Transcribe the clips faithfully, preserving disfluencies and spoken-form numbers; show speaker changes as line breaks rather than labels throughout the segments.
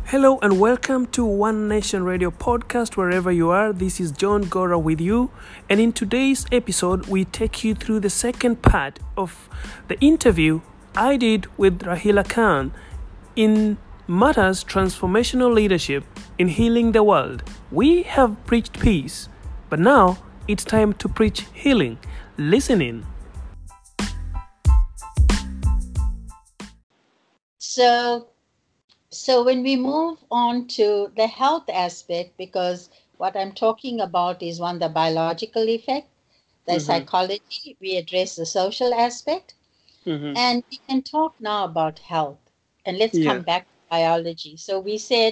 Hello and welcome to One Nation Radio podcast wherever you are. This is John Gora with you, and in today's episode we take you through the second part of the interview I did with Rahila Khan in Matters Transformational Leadership in Healing the World. We have preached peace, but now it's time to preach healing. Listen in.
So So when we move on to the health aspect, because what I'm talking about is one, the biological effect, the
Mm-hmm.
psychology, we address the social aspect,
Mm-hmm.
and we can talk now about health. And let's
Yeah.
come back to biology. So we said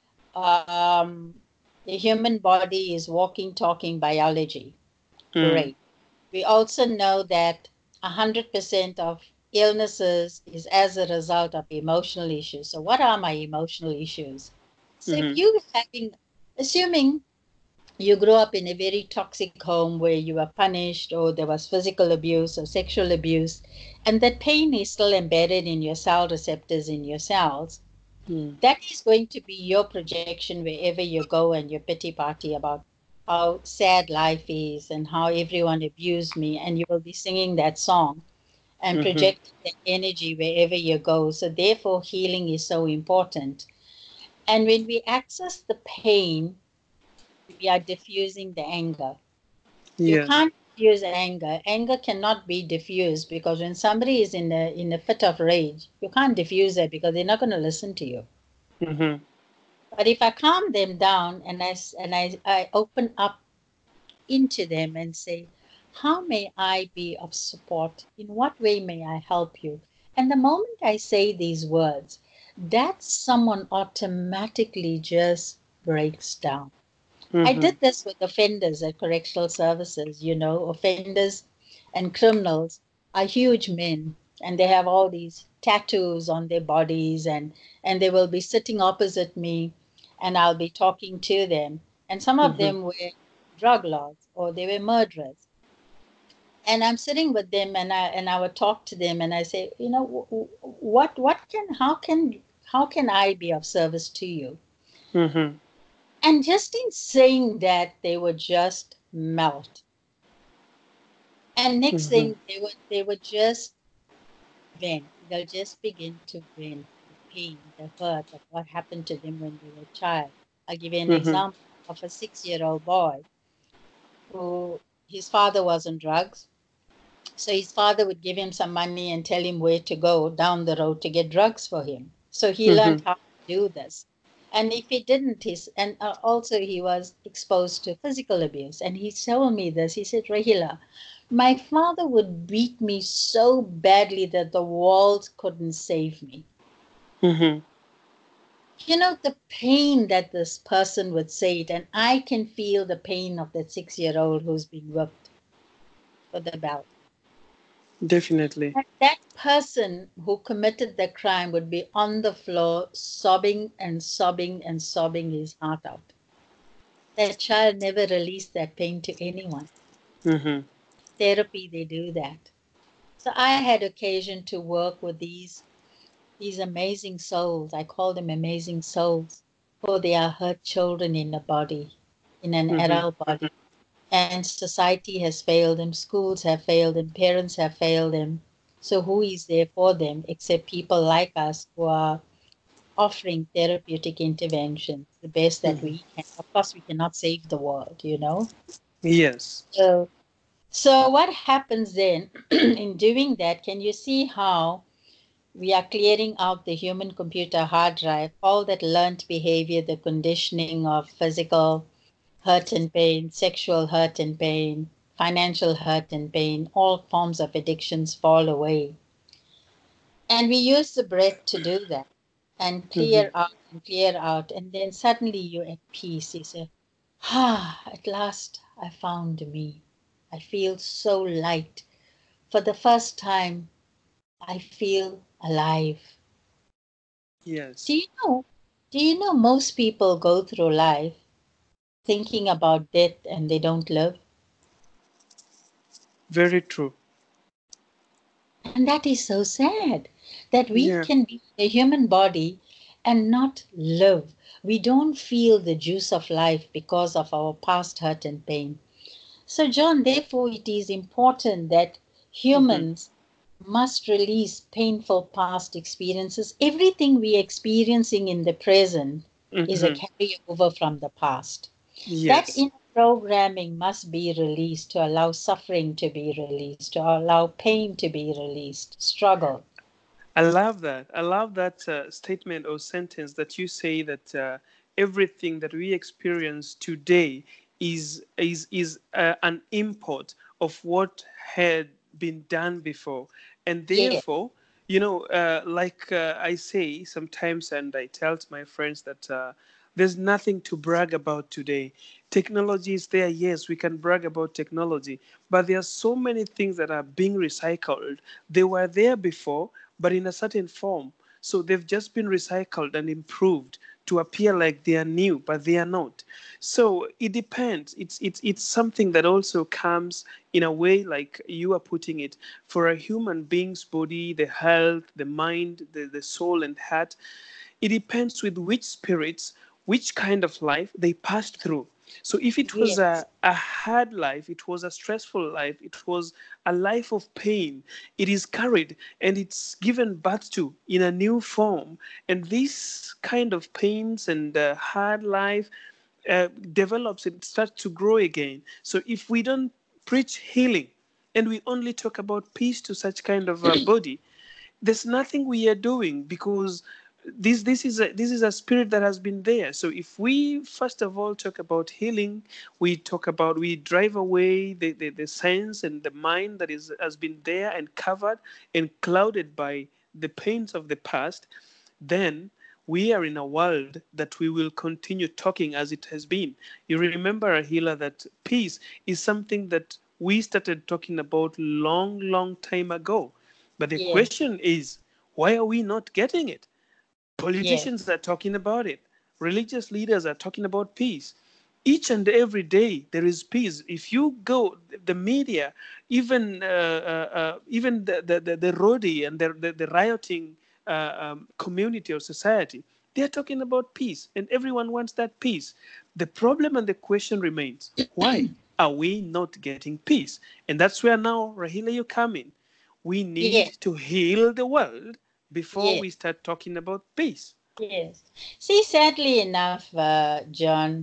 um, the human body is walking, talking biology.
Mm.
Great. We also know that one hundred percent of illnesses is as a result of emotional issues. So what are my emotional issues? So if
Mm-hmm.
you having, assuming you grew up in a very toxic home where you were punished or there was physical abuse or sexual abuse, and that pain is still embedded in your cell receptors in your cells,
Mm.
that is going to be your projection wherever you go and your pity party about how sad life is and how everyone abused me, and you will be singing that song and
Mm-hmm.
projecting that energy wherever you go. So therefore healing is so important. And when we access the pain, we are diffusing the anger. You
Yes.
can't diffuse anger. Anger cannot be diffused, because when somebody is in a in a fit of rage, you can't diffuse it because they're not going to listen to you.
Mm-hmm.
But if I calm them down and I and I, I open up into them and say, how may I be of support? In what way may I help you? And the moment I say these words, that someone automatically just breaks down. I
Mm-hmm.
did this with offenders at correctional services. You know, offenders and criminals are huge men, and they have all these tattoos on their bodies, and and they will be sitting opposite me, and I'll be talking to them. And some of
Mm-hmm.
them were drug lords or they were murderers. And I'm sitting with them, and I and I would talk to them, and I say, you know, what what can how can how can I be of service to you?
Mm-hmm.
And just in saying that, they would just melt. And next
Mm-hmm.
thing, they would they would just vent. They'll just begin to vent the pain, the hurt of what happened to them when they were a child. I'll give you an
Mm-hmm.
example of a six-year-old boy who his father was on drugs. So his father would give him some money and tell him where to go down the road to get drugs for him. So he
Mm-hmm.
learned how to do this. And if he didn't, his and uh, also he was exposed to physical abuse. And he told me this. He said, Rahila, my father would beat me so badly that the walls couldn't save me.
Mm-hmm.
You know, the pain that this person would say it, and I can feel the pain of that six-year-old who's been whipped for the belt.
Definitely.
That that person who committed the crime would be on the floor sobbing and sobbing and sobbing his heart out. That child never released that pain to anyone.
Mm-hmm.
Therapy, they do that. So I had occasion to work with these these amazing souls. I call them amazing souls, for they are hurt children in a body, in an
Mm-hmm.
adult body. And society has failed them, schools have failed them, parents have failed them. So who is there for them except people like us who are offering therapeutic interventions the best that
Mm-hmm.
we can? Of course, we cannot save the world, you know.
Yes.
So, so what happens then in doing that? Can you see how we are clearing out the human computer hard drive, all that learned behavior, the conditioning of physical hurt and pain, sexual hurt and pain, financial hurt and pain, all forms of addictions fall away. And we use the breath to do that and
Mm-hmm.
clear out and clear out. And then suddenly you're at peace. You say, ah, at last I found me. I feel so light. For the first time, I feel alive. Do
Yes.
you know? Do you know most people go through life thinking about death and they don't live?
Very true.
And that is so sad that we
Yeah.
can be a human body and not live. We don't feel the juice of life because of our past hurt and pain. So, John, therefore, it is important that
Mm-hmm.
humans must release painful past experiences. Everything we are experiencing in the present is a
Mm-hmm.
carryover from the past. That
Yes.
inner programming must be released to allow suffering to be released, to allow pain to be released, struggle.
I love that. I love that uh, statement or sentence that you say that uh, everything that we experience today is is is uh, an import of what had been done before, and
Yes,
therefore, you know, uh, like uh, I say sometimes, and I tell to my friends that. Uh, there's nothing to brag about today. Technology is there, yes, we can brag about technology, but there are so many things that are being recycled. They were there before, but in a certain form. So they've just been recycled and improved to appear like they are new, but they are not. So it depends. It's it's it's something that also comes in a way like you are putting it. For a human being's body, the health, the mind, the, the soul and heart, it depends with which spirits, which kind of life they passed through. So if it was
yes,
a, a hard life, it was a stressful life, it was a life of pain, it is carried and it's given birth to in a new form. And this kind of pains and uh, hard life uh, develops and starts to grow again. So if we don't preach healing and we only talk about peace to such kind of a body, there's nothing we are doing because this this is a this is a spirit that has been there. So if we first of all talk about healing, we talk about we drive away the, the, the sense and the mind that is has been there and covered and clouded by the pains of the past, then we are in a world that we will continue talking as it has been. You remember, Ahila, that peace is something that we started talking about long, long time ago. But the
yes,
question is, why are we not getting it?
yes,
Politicians are talking about it. Religious leaders are talking about peace. Each and every day there is peace. If you go, the media, even uh, uh, uh, even the the, the, the roadie and the the, the rioting uh, um, community or society, they are talking about peace, and everyone wants that peace. The problem and the question remains: why are we not getting peace? And that's where now, Rahila, you come in. We need
yes,
to heal the world before
yes,
we start talking about peace.
yes. See, sadly enough, uh, John,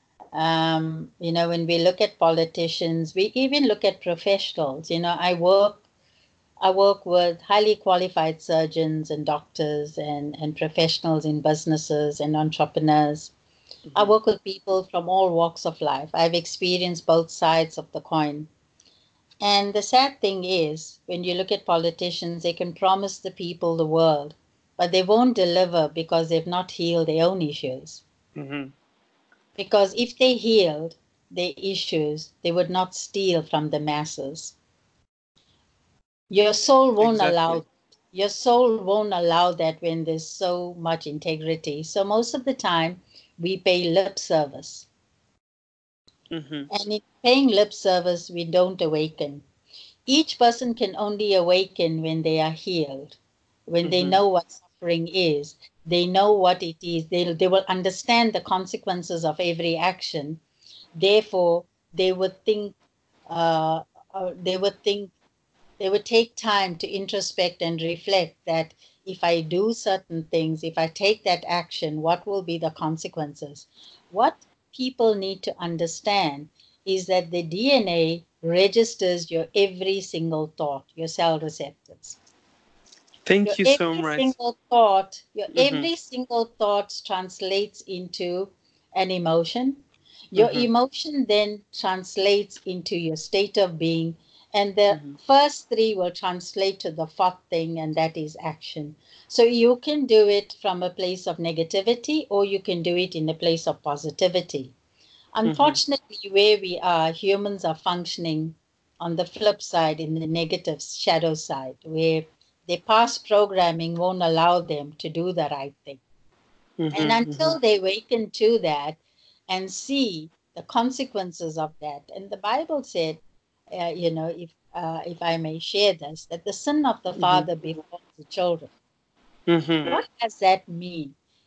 um, you know, when we look at politicians, we even look at professionals. You know, I work I work with highly qualified surgeons and doctors and, and professionals in businesses and entrepreneurs. I
Mhm.
work with people from all walks of life. I've experienced both sides of the coin. And the sad thing is, when you look at politicians, they can promise the people the world, but they won't deliver because they've not healed their own issues.
Mhm.
Because if they healed their issues, they would not steal from the masses. Your soul won't
Exactly.
allow your soul won't allow that when there's so much integrity. So most of the time we pay lip service.
Mhm.
And in paying lip service we don't awaken. Each person can only awaken when they are healed, when they
Mhm.
know what suffering is, they know what it is, they, they will understand the consequences of every action. Therefore, they would think, uh, uh, they would think they would take time to introspect and reflect that if I do certain things, if I take that action, what will be the consequences? What people need to understand is that the D N A registers your every single thought, your cell receptors. Your
Thank you so
every
much.
single thought, your
Mhm.
every single thought translates into an emotion. Your
Mhm.
emotion then translates into your state of being, and the
Mhm.
first three will translate to the fourth thing, and that is action. So you can do it from a place of negativity, or you can do it in a place of positivity.
Mhm.
Unfortunately, where we are, humans are functioning on the flip side, in the negative shadow side, where their past programming won't allow them to do the right thing. And
Mhm. Mhm.
until they awaken to that and see the consequences of that, and the Bible said, uh, you know, if uh, if I may share this, that the sin of the
Mhm.
father befalls the children.
Mhm.
What does that mean?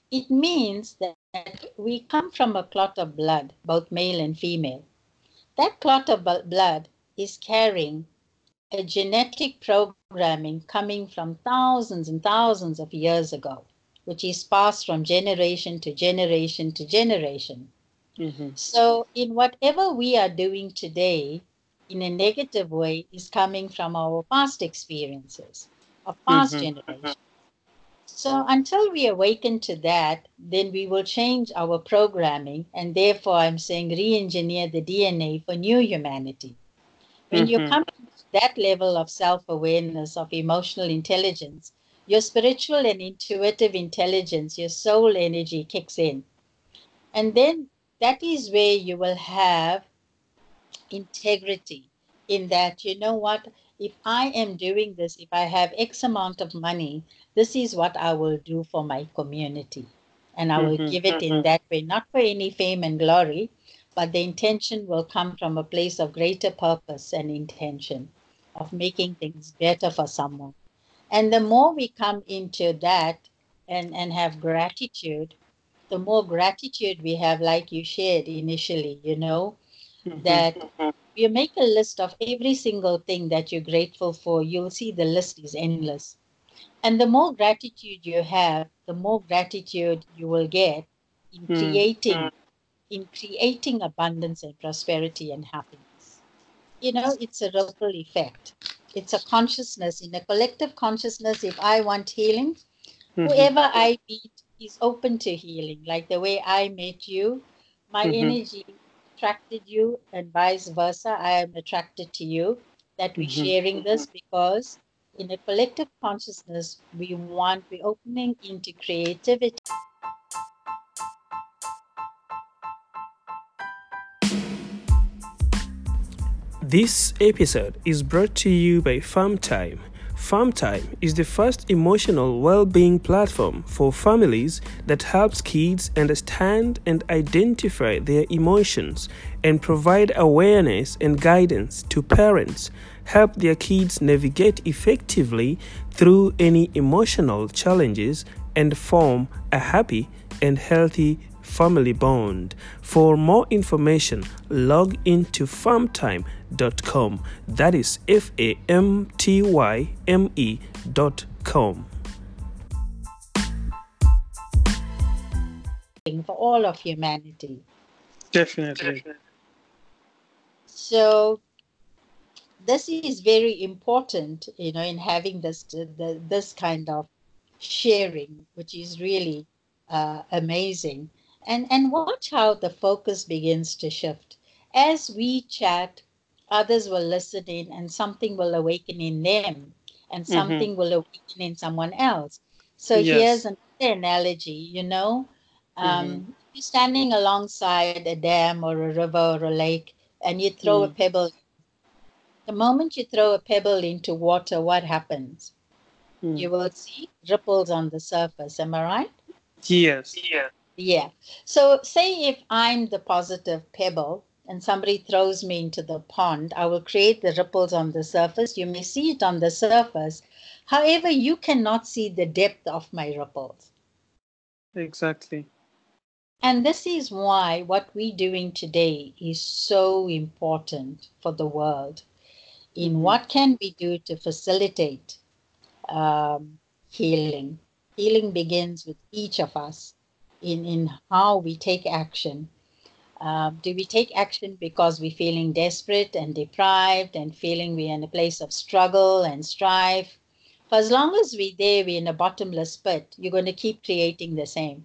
It means that we come from a clot of blood, both male and female. That clot of blood is carrying a genetic programming coming from thousands and thousands of years ago, which is passed from generation to generation to generation.
Mm-hmm.
So, in whatever we are doing today, in a negative way, is coming from our past experiences of past
Mm-hmm.
generations. So, until we awaken to that, then we will change our programming, and therefore, I'm saying re engineer the D N A for new humanity. When you
Mm-hmm.
come to that level of self awareness, of emotional intelligence, your spiritual and intuitive intelligence, your soul energy kicks in. And then that is where you will have integrity, in that, you know what, if I am doing this, if I have X amount of money, this is what I will do for my community. And I will
Mm-hmm.
give it in that way, not for any fame and glory, but the intention will come from a place of greater purpose and intention of making things better for someone. And the more we come into that and, and have gratitude, the more gratitude we have, like you shared initially, you know,
Mm-hmm.
that you make a list of every single thing that you're grateful for, you'll see the list is endless. And the more gratitude you have, the more gratitude you will get in
Mm.
creating, in creating abundance and prosperity and happiness. You know, it's a ripple effect. It's a consciousness, in a collective consciousness. If I want healing,
Mm-hmm.
whoever I meet is open to healing. Like the way I met you, my
Mm-hmm.
energy attracted you, and vice versa. I am attracted to you, that we're
Mm-hmm.
sharing this, because in a collective consciousness, we want, we're opening into creativity.
This episode is brought to you by FarmTime. FarmTime is the first emotional well-being platform for families that helps kids understand and identify their emotions and provide awareness and guidance to parents, help their kids navigate effectively through any emotional challenges, and form a happy and healthy family bond. For more information, log into farmtime dot com. That is F A M T Y M E dot com.
For all of humanity.
Definitely.
So this is very important, you know, in having this the, this kind of sharing, which is really uh, amazing. And and watch how the focus begins to shift as we chat. Others will listen in, and something will awaken in them, and
Mm-hmm.
something will awaken in someone else. So here's
Yes.
another analogy. You know,
Mm-hmm.
um, if you're standing alongside a dam or a river or a lake, and you throw a
Mm.
pebble. The moment you throw a pebble into water, what happens?
Mm.
You will see ripples on the surface. Am I right?
Yes.
Yeah. So, say if I'm the positive pebble and somebody throws me into the pond, I will create the ripples on the surface. You may see it on the surface. However, you cannot see the depth of my ripples.
Exactly.
And this is why what we're doing today is so important for the world. In
Mm-hmm.
what can we do to facilitate um, healing? Healing begins with each of us in, in how we take action. Uh, do we take action because we're feeling desperate and deprived and feeling we're in a place of struggle and strife? For as long as we're there, we're in a bottomless pit, you're going to keep creating the same.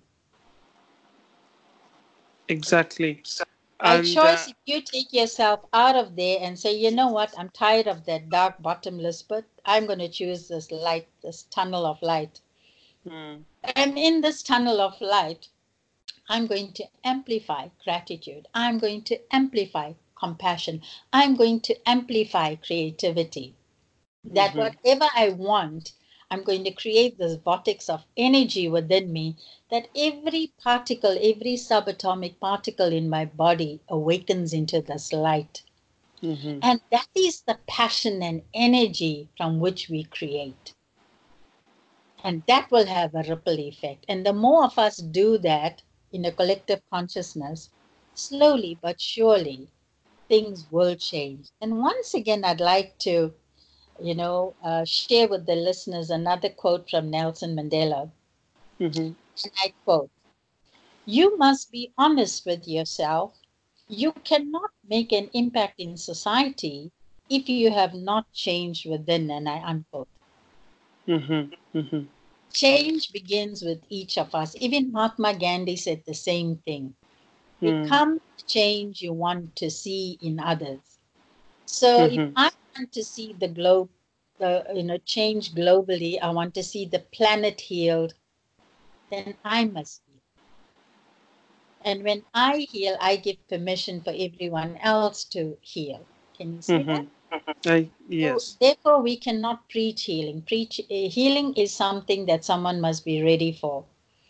Exactly.
By
And uh,
choice, if you take yourself out of there and say, you know what, I'm tired of that dark, bottomless pit, I'm going to choose this light, this tunnel of light.
mm,
And in this tunnel of light, I'm going to amplify gratitude. I'm going to amplify compassion. I'm going to amplify creativity. That
mm-hmm.
whatever I want, I'm going to create this vortex of energy within me, that every particle, every subatomic particle in my body awakens into this light.
Mm-hmm.
And that is the passion and energy from which we create. And that will have a ripple effect. And the more of us do that in a collective consciousness, slowly but surely, things will change. And once again, I'd like to, you know, uh, share with the listeners another quote from Nelson Mandela.
Mm-hmm.
And I quote, "You must be honest with yourself. You cannot make an impact in society if you have not changed within." And I unquote.
Mm-hmm. Mm-hmm.
Change begins with each of us. Even Mahatma Gandhi said the same thing.
Mm-hmm.
Become the change you want to see in others. So if
Mm-hmm.
I want to see the globe, uh, you know, change globally, I want to see the planet healed, then I must heal. And when I heal, I give permission for everyone else to heal. Can you see that?
Mm-hmm. I,
So
yes.
therefore, we cannot preach healing. Preach uh, healing is something that someone must be ready for.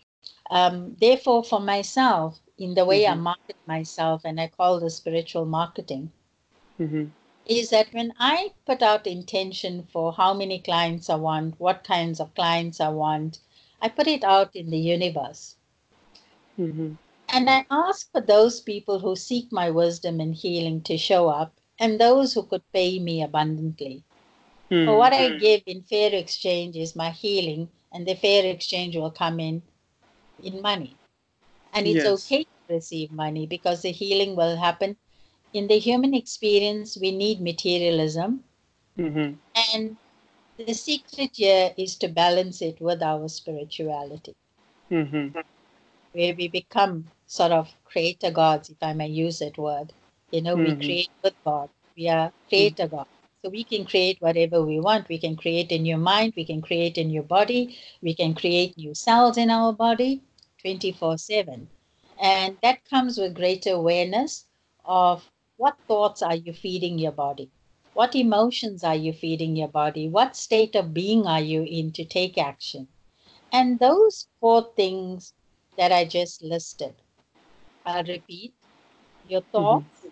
Um, therefore, for myself, in the way I
Mm-hmm.
market myself, and I call this spiritual marketing,
Mm-hmm.
is that when I put out intention for how many clients I want, what kinds of clients I want, I put it out in the universe.
Mm-hmm.
And I ask for those people who seek my wisdom and healing to show up, and those who could pay me abundantly. For
Mm.
what I give in fair exchange is my healing, and the fair exchange will come in in money. And it's
Yes.
okay to receive money because the healing will happen. In the human experience, we need materialism.
Mm-hmm.
And the secret here is to balance it with our spirituality,
Mm-hmm.
where we become sort of creator gods, if I may use that word. You know, we
Mm-hmm.
create with God. We are creator gods. So we can create whatever we want. We can create in your mind, we can create in your body, we can create new cells in our body twenty-four seven. And that comes with greater awareness of what thoughts are you feeding your body? What emotions are you feeding your body? What state of being are you in to take action? And those four things that I just listed, I'll repeat: your
Mm-hmm.
thoughts,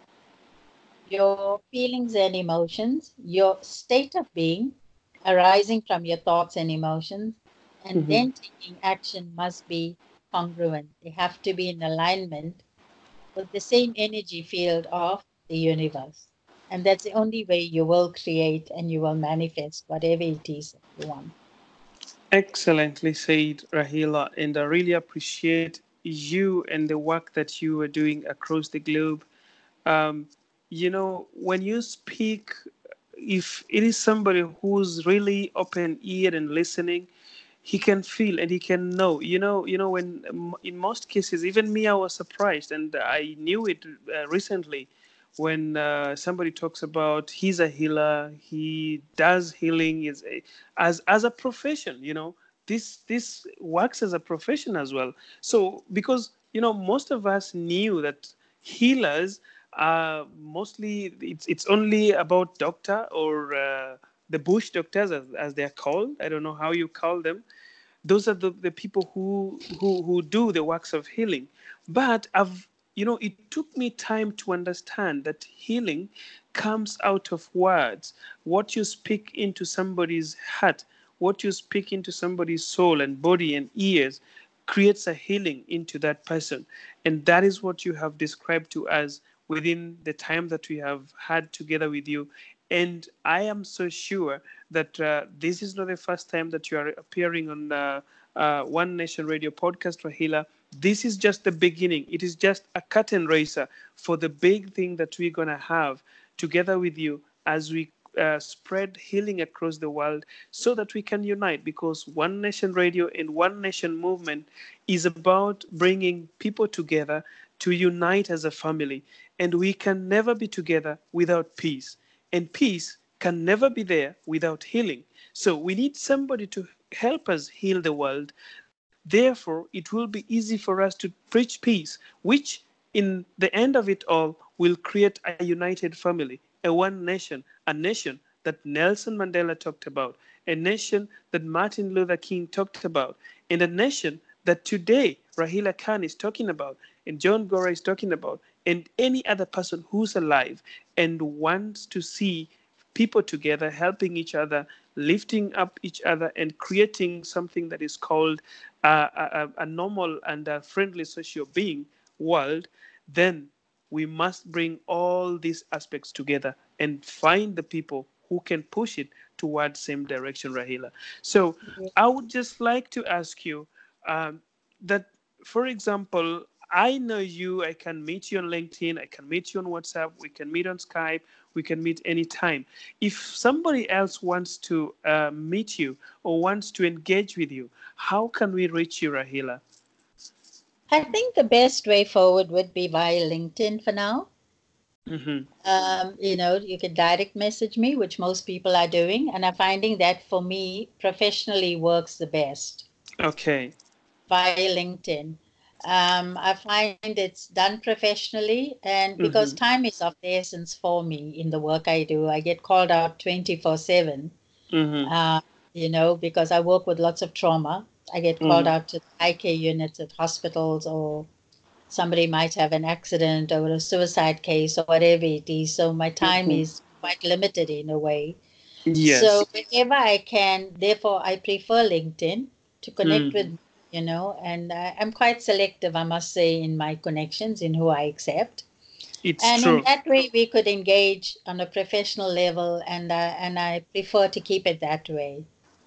your feelings and emotions, your state of being arising from your thoughts and emotions, and
Mm-hmm.
then taking action must be congruent. They have to be in alignment with the same energy field of the universe. And that's the only way you will create and you will manifest whatever it is that you want.
Excellently said, Rahila, and I really appreciate you and the work that you are doing across the globe. Um, you know, when you speak, if it is somebody who's really open eared and listening, he can feel and he can know. You know, you know when um, in most cases, even me, I was surprised, and I knew it uh, recently when uh, somebody talks about he's a healer, he does healing is a, as as a profession. You know, this this works as a profession as well. So because you know most of us knew that healers are mostly it's it's only about doctor or uh, the bush doctors as, as they're called. I don't know how you call them. Those are the, the people who, who who do the works of healing. But I've you know it took me time to understand that healing comes out of words. What you speak into somebody's heart, what you speak into somebody's soul and body and ears creates a healing into that person. And that is what you have described to us within the time that we have had together with you. And I am so sure that uh, this is not the first time that you are appearing on uh, uh, One Nation Radio podcast, Rahila. This is just the beginning. It is just a curtain raiser for the big thing that we're going to have together with you as we uh, spread healing across the world so that we can unite, because One Nation Radio and One Nation movement is about bringing people together to unite as a family. And we can never be together without peace. And peace can never be there without healing. So we need somebody to help us heal the world. Therefore, it will be easy for us to preach peace, which in the end of it all will create a united family, a one nation, a nation that Nelson Mandela talked about, a nation that Martin Luther King talked about, and a nation that today Rahila Khan is talking about, and John Gora is talking about, and any other person who's alive and wants to see people together, helping each other, lifting up each other, and creating something that is called uh, a, a normal and a friendly social being world, then we must bring all these aspects together and find the people who can push it towards same direction, Rahila. So I would just like to ask you um, that, for example, I know you, I can meet you on LinkedIn, I can meet you on WhatsApp, we can meet on Skype, we can meet anytime. If somebody else wants to uh, meet you or wants to engage with you, how can we reach you, Rahila?
I think the best way forward would be via LinkedIn for now.
Mm-hmm.
Um, you know, you can direct message me, which most people are doing, and I'm finding that for me, professionally works the best.
Okay.
Via LinkedIn. Um, I find it's done professionally, and because
Mm-hmm.
time is of the essence for me in the work I do, I get called out twenty-four seven,
Mm-hmm.
uh, you know, because I work with lots of trauma. I get called
Mm-hmm.
out to high care units at hospitals, or somebody might have an accident or a suicide case or whatever it is. So my time
Mm-hmm.
is quite limited in a way.
Yes.
So wherever I can, therefore, I prefer LinkedIn to connect
Mm-hmm.
with, you know, and I, I'm quite selective, I must say, in my connections, in who I accept.
It's
And in
true.
that way, we could engage on a professional level, and uh, and I prefer to keep it that way.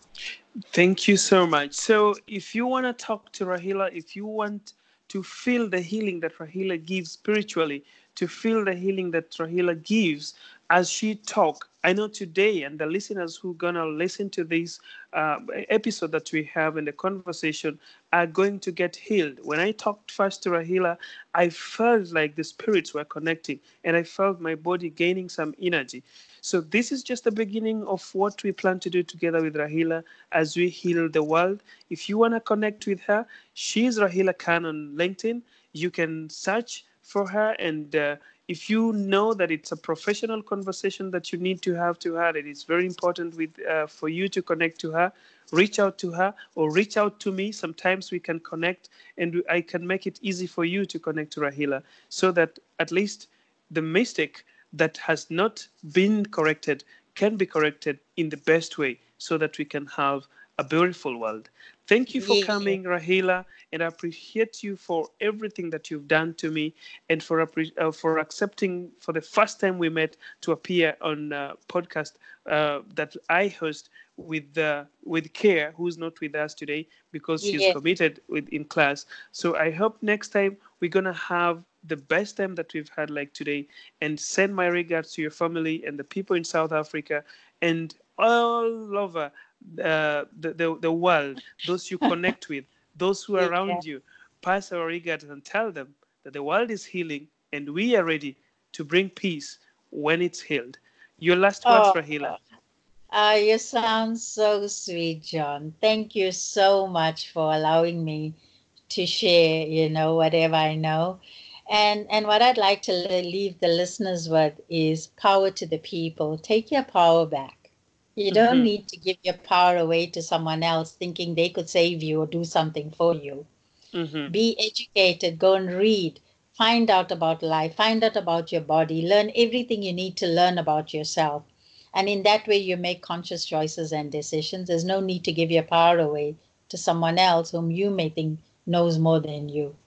Thank you so much. So, if you want to talk to Rahila, if you want to feel the healing that Rahila gives spiritually, to feel the healing that Rahila gives as she talk, I know today, and the listeners who gonna listen to this uh, episode that we have in the conversation are going to get healed. When I talked first to Rahila, I felt like the spirits were connecting, and I felt my body gaining some energy. So this is just the beginning of what we plan to do together with Rahila as we heal the world. If you want to connect with her, she's Rahila Khan on LinkedIn. You can search for her, and uh, if you know that it's a professional conversation that you need to have to her, it is very important with uh, for you to connect to her. Reach out to her or reach out to me. Sometimes we can connect, and I can make it easy for you to connect to Rahila, so that at least the mistake that has not been corrected can be corrected in the best way, so that we can have a beautiful world. Thank you for
Yeah.
coming, Rahila, and I appreciate you for everything that you've done to me, and for uh, for accepting for the first time we met to appear on a podcast uh, that I host with uh, with Care, who's not with us today because she's
Yeah.
committed with in class. So I hope next time we're gonna have the best time that we've had like today, and send my regards to your family and the people in South Africa and all over uh, the, the, the world, those you connect with, those who are
Yeah.
around you. Pass our regards and tell them that the world is healing and we are ready to bring peace when it's healed. Your last words,
Oh,
Rahila.
uh, you sound so sweet, John. Thank you so much for allowing me to share, you know, whatever I know. And and what I'd like to leave the listeners with is power to the people. Take your power back. You don't
Mm-hmm.
need to give your power away to someone else thinking they could save you or do something for you.
Mm-hmm.
Be educated, go and read, find out about life, find out about your body, learn everything you need to learn about yourself. And in that way, you make conscious choices and decisions. There's no need to give your power away to someone else whom you may think knows more than you.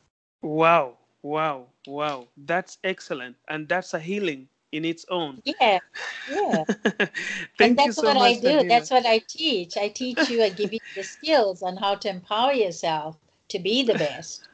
Wow, wow, wow. That's excellent. And that's a healing in its own.
Yeah, yeah. And
Thank you
that's
so
what I
much,
do.
Rahila.
That's what I teach. I teach you, I give you the skills on how to empower yourself to be the best.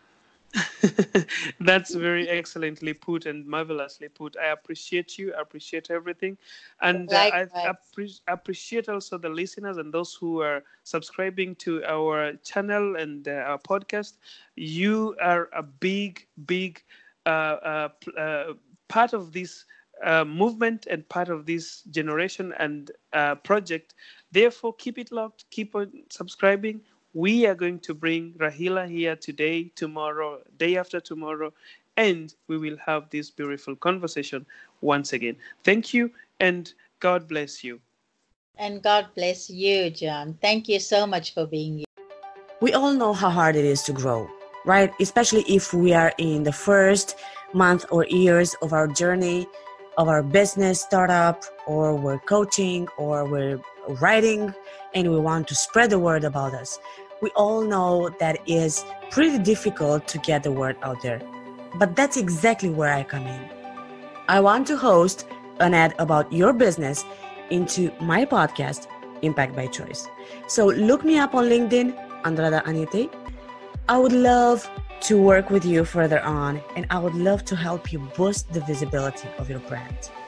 That's very excellently put and marvelously put. I appreciate you. I appreciate everything. And uh, I
Likewise.
appre- appreciate also the listeners and those who are subscribing to our channel and uh, our podcast. You are a big, big uh, uh, uh, part of this uh, movement and part of this generation and uh, project. Therefore, keep it locked, keep on subscribing. We are going to bring Rahila here today, tomorrow, day after tomorrow, and we will have this beautiful conversation once again. Thank you, and God bless you.
And God bless you, John. Thank you so much for being here.
We all know how hard it is to grow, right? Especially if we are in the first month or years of our journey of our business startup, or we're coaching, or we're writing, and we want to spread the word about us. We all know that it is pretty difficult to get the word out there. But that's exactly where I come in. I want to host an ad about your business into my podcast, Impact by Choice. So look me up on LinkedIn, Andrada Anite. I would love to work with you further on, and I would love to help you boost the visibility of your brand.